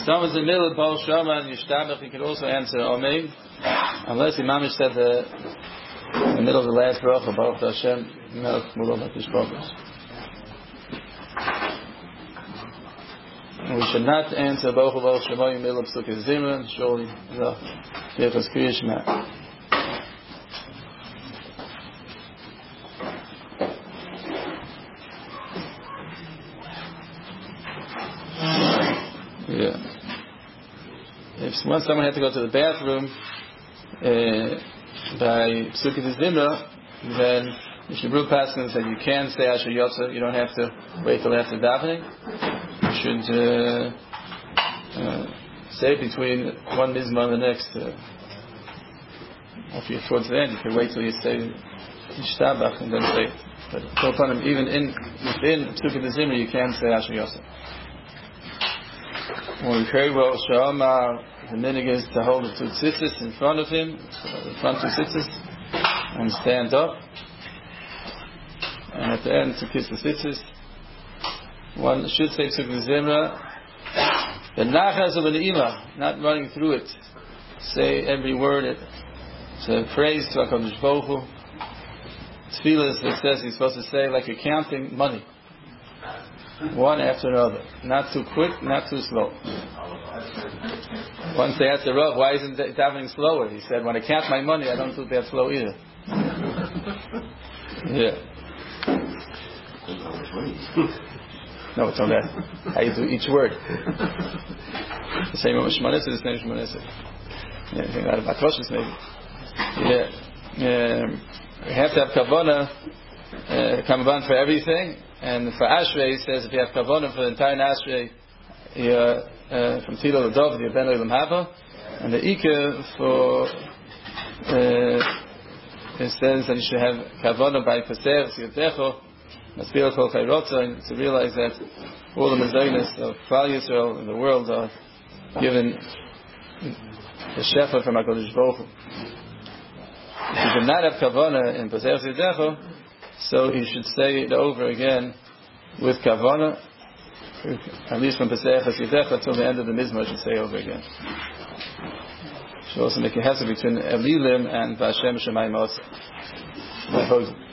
someone's in the middle of Baal Shama and Yishtabach, he could also answer Amen, unless Imam said in the middle of the last bracha, Baruch Hashem, Melech Mulot HaTishbachos. We should not answer Baruch Baruch Shemayim Middle of Sukkah Zimra, surely the Yechaz Kriya Shema. Yeah. If someone had to go to the bathroom by Sukkah Zimra, then the Shebru Paskin said you can say Asher Yotze, you don't have to wait till after davening. You should say between one Mizmah and the next. If you're towards the end, you can wait till you say Yishtabach and then say it. But even within Sukkah Zimra, you can say Asher Yotze. When we pray well, Sha'amar, the minig is to hold the two tzitzis in front of him, the front two tzitzis, and stand up. And at the end, to kiss the tzitzis. One should say Sukkah Zimra, the nachas of an imah, not running through it. Say every word. It's a praise to HaKadosh Baruch Hu. Tefillah, it says he's supposed to say like you're counting money. One after another. Not too quick, not too slow. Once they asked the Rav, why isn't it davening slower? He said, when I count my money, I don't do that slow either. Yeah. No, it's on that. How you do each word. The same with Shmoneh, the same Shmoneh. Yeah, out of Atrocious maybe. Yeah. We have to have kavanah, kamaban for everything. And for Ashrei, he says if you have kavanah for the entire Ashrei, you're from Tilo to Dov, you're Ben Olam Haba. And the Ike for it says that you should have kavanah by Paser, Siyotecho, Maspira Kol Chayrotza, and to realize that all the Mazonos of Klal Yisrael in the world are given the Shefa from HaKadosh Baruch Hu. If you do not have kavanah in Paser Siyotecho, so you should say it over again with kavanah, at least from Pesach HaSidecha till the end of the Mizmor, you should say over again. You should also make a hesed between Elilim and Vashem Shemayim Otzah.